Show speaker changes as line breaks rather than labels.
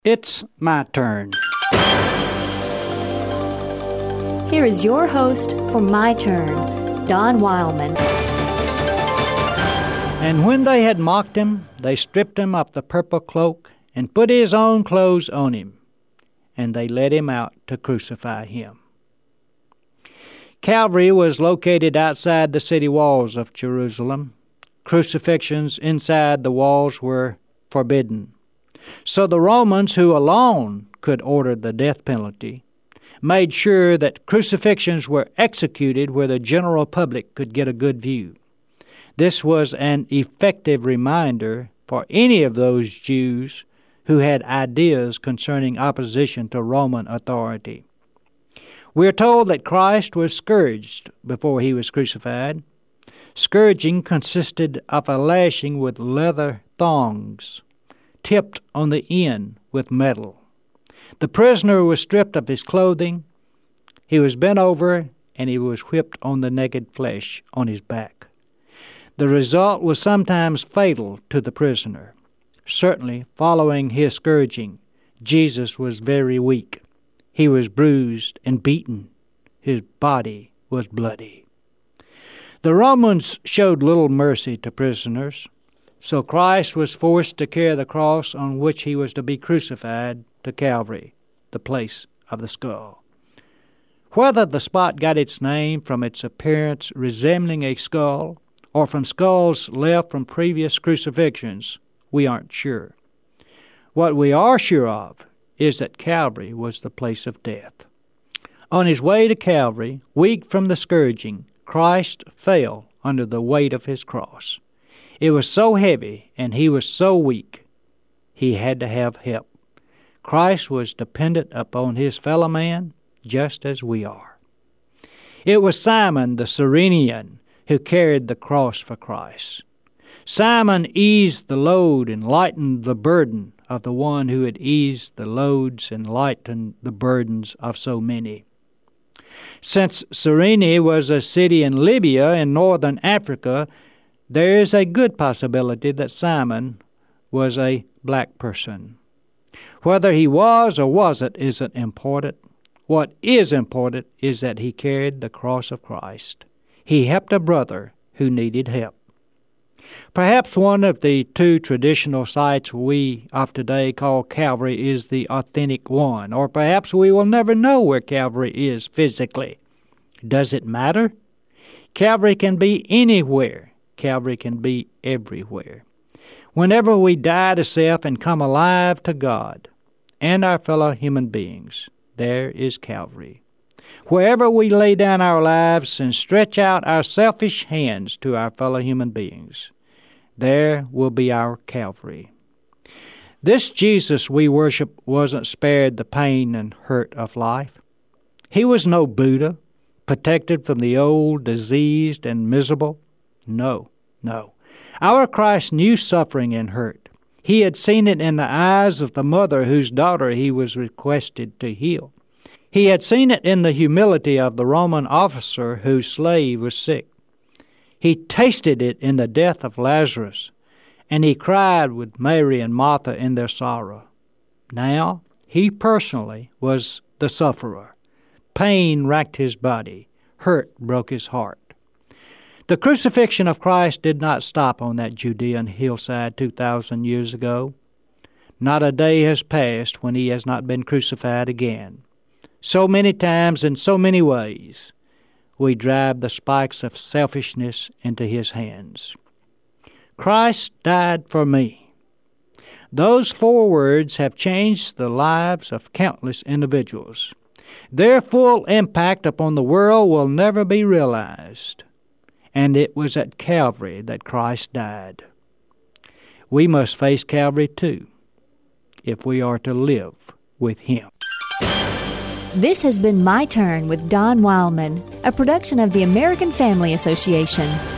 It's my turn.
Here is your host for My Turn, Don Wildman.
And when they had mocked him, they stripped him of the purple cloak and put his own clothes on him, and they led him out to crucify him. Calvary was located outside the city walls of Jerusalem. Crucifixions inside the walls were forbidden. So the Romans, who alone could order the death penalty, made sure that crucifixions were executed where the general public could get a good view. This was an effective reminder for any of those Jews who had ideas concerning opposition to Roman authority. We are told that Christ was scourged before he was crucified. Scourging consisted of a lashing with leather thongs, tipped on the end with metal. The prisoner was stripped of his clothing, he was bent over, and he was whipped on the naked flesh on his back. The result was sometimes fatal to the prisoner. Certainly, following his scourging, Jesus was very weak. He was bruised and beaten. His body was bloody. The Romans showed little mercy to prisoners. So Christ was forced to carry the cross on which he was to be crucified to Calvary, the place of the skull. Whether the spot got its name from its appearance resembling a skull or from skulls left from previous crucifixions, we aren't sure. What we are sure of is that Calvary was the place of death. On his way to Calvary, weak from the scourging, Christ fell under the weight of his cross. It was so heavy, and he was so weak, he had to have help. Christ was dependent upon his fellow man, just as we are. It was Simon the Cyrenian who carried the cross for Christ. Simon eased the load and lightened the burden of the one who had eased the loads and lightened the burdens of so many. Since Cyrene was a city in Libya in northern Africa, there is a good possibility that Simon was a black person. Whether he was or wasn't isn't important. What is important is that he carried the cross of Christ. He helped a brother who needed help. Perhaps one of the two traditional sites we of today call Calvary is the authentic one, or perhaps we will never know where Calvary is physically. Does it matter? Calvary can be anywhere. Calvary can be everywhere. Whenever we die to self and come alive to God and our fellow human beings, there is Calvary. Wherever we lay down our lives and stretch out our selfish hands to our fellow human beings, there will be our Calvary. This Jesus we worship wasn't spared the pain and hurt of life. He was no Buddha, protected from the old, diseased, and miserable. No. Our Christ knew suffering and hurt. He had seen it in the eyes of the mother whose daughter he was requested to heal. He had seen it in the humility of the Roman officer whose slave was sick. He tasted it in the death of Lazarus, and he cried with Mary and Martha in their sorrow. Now, he personally was the sufferer. Pain racked his body. Hurt broke his heart. The crucifixion of Christ did not stop on that Judean hillside 2,000 years ago. Not a day has passed when he has not been crucified again. So many times in so many ways, we drive the spikes of selfishness into his hands. Christ died for me. Those 4 words have changed the lives of countless individuals. Their full impact upon the world will never be realized. And it was at Calvary that Christ died. We must face Calvary too, if we are to live with him.
This has been My Turn with Don Wildman, a production of the American Family Association.